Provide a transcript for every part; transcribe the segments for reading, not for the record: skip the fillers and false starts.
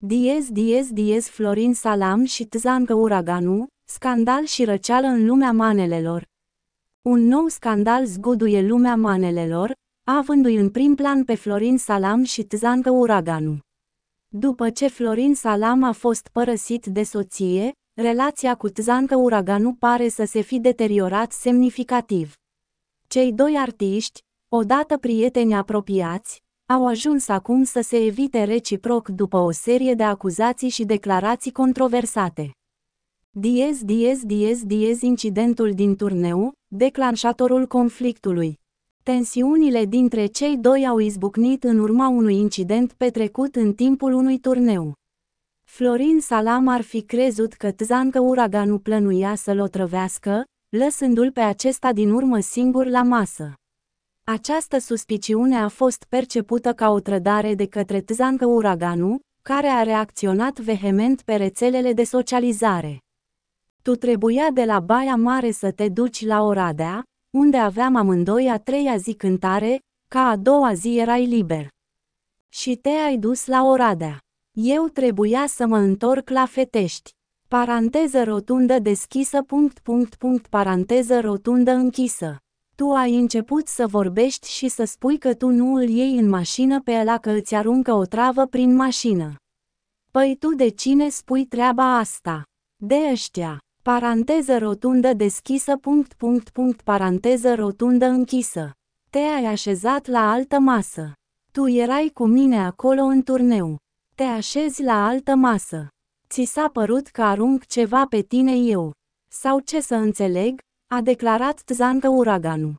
Diez Florin Salam și Tzancă Uraganu, scandal și răceală în lumea manelelor. Un nou scandal zguduie lumea manelelor, avându-i în prim plan pe Florin Salam și Tzancă Uraganu. După ce Florin Salam a fost părăsit de soție, relația cu Tzancă Uraganu pare să se fi deteriorat semnificativ. Cei doi artiști, odată prieteni apropiați, au ajuns acum să se evite reciproc după o serie de acuzații și declarații controversate. Diez incidentul din turneu, declanșatorul conflictului. Tensiunile dintre cei doi au izbucnit în urma unui incident petrecut în timpul unui turneu. Florin Salam ar fi crezut că Tzancă Uraganu plănuia să-l otrăvească, lăsându-l pe acesta din urmă singur la masă. Această suspiciune a fost percepută ca o trădare de către Tzancă Uraganu, care a reacționat vehement pe rețelele de socializare. Tu trebuia de la Baia Mare să te duci la Oradea, unde aveam amândoi a treia zi cântare, ca a doua zi erai liber. Și te-ai dus la Oradea. Eu trebuia să mă întorc la Fetești. Paranteză rotundă deschisă. Paranteză rotundă închisă. Tu ai început să vorbești și să spui că tu nu îl iei în mașină pe ăla că îți aruncă o travă prin mașină. Păi tu de cine spui treaba asta? De ăștia. Paranteză rotundă deschisă. Paranteză rotundă închisă. Te-ai așezat la altă masă. Tu erai cu mine acolo în turneu. Te așezi la altă masă. Ți s-a părut că arunc ceva pe tine eu. Sau ce să înțeleg? A declarat Tzancă Uraganu.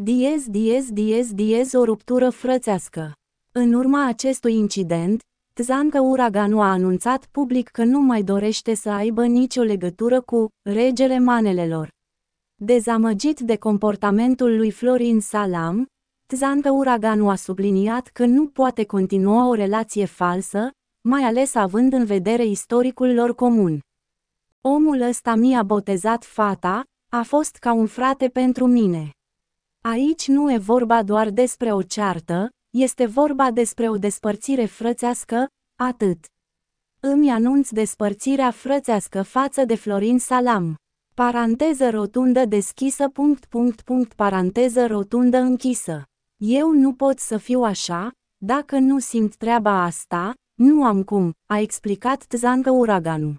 Diez o ruptură frățească. În urma acestui incident, Tzancă Uraganu a anunțat public că nu mai dorește să aibă nicio legătură cu regele manelelor. Dezamăgit de comportamentul lui Florin Salam, Tzancă Uraganu a subliniat că nu poate continua o relație falsă, mai ales având în vedere istoricul lor comun. Omul ăsta mi-a botezat fata, a fost ca un frate pentru mine. Aici nu e vorba doar despre o ceartă, este vorba despre o despărțire frățească, atât. Îmi anunț despărțirea frățească față de Florin Salam. Paranteză rotundă deschisă. Paranteză rotundă închisă. Eu nu pot să fiu așa, dacă nu simt treaba asta, nu am cum, a explicat Tzancă Uraganu.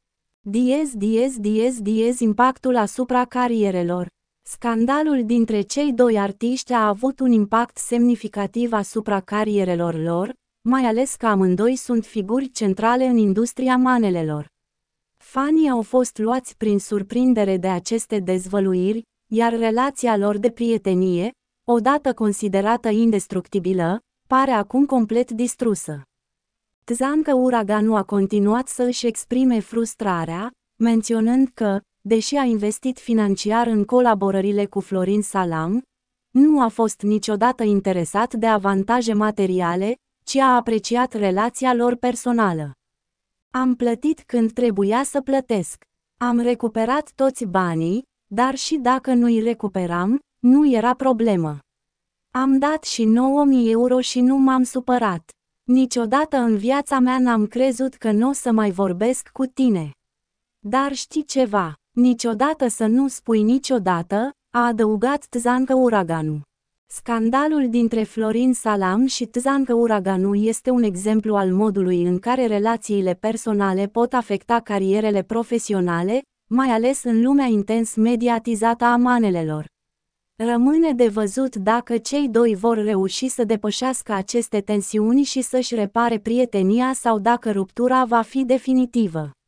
Diez impactul asupra carierelor. Scandalul dintre cei doi artiști a avut un impact semnificativ asupra carierelor lor, mai ales că amândoi sunt figuri centrale în industria manelelor. Fanii au fost luați prin surprindere de aceste dezvăluiri, iar relația lor de prietenie, odată considerată indestructibilă, pare acum complet distrusă. Tzancă Uraganu a continuat să își exprime frustrarea, menționând că, deși a investit financiar în colaborările cu Florin Salam, nu a fost niciodată interesat de avantaje materiale, ci a apreciat relația lor personală. Am plătit când trebuia să plătesc. Am recuperat toți banii, dar și dacă nu-i recuperam, nu era problemă. Am dat și 9.000 euro și nu m-am supărat. Niciodată în viața mea n-am crezut că n-o să mai vorbesc cu tine. Dar știi ceva, niciodată să nu spui niciodată, a adăugat Tzancă Uraganu. Scandalul dintre Florin Salam și Tzancă Uraganu este un exemplu al modului în care relațiile personale pot afecta carierele profesionale, mai ales în lumea intens mediatizată a manelelor. Rămâne de văzut dacă cei doi vor reuși să depășească aceste tensiuni și să-și repare prietenia sau dacă ruptura va fi definitivă.